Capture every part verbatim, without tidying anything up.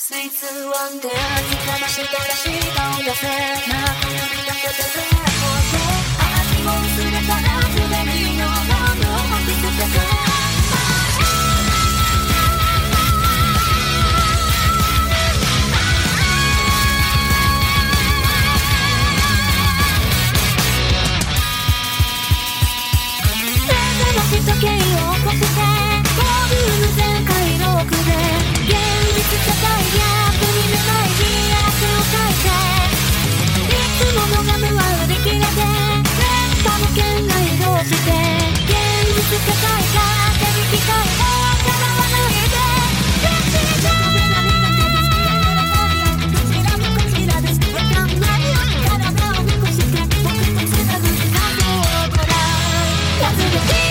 スイーツワンで味がしたら舌を出せなくなりだけでぜ味も薄れたらすでにのものを見せてくれ時計を起こしてボリューム全開ロックで現実社会逆にめまいに汗をかいていつものガムは売り切れて電波も圏外移動して現実世界が手に機械をかなわないで現実じゃ何が手ですどちらもこちらですわかんない体を見越して僕とつなぐ時間をごらんやつで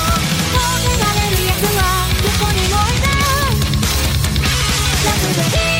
We'll be right back.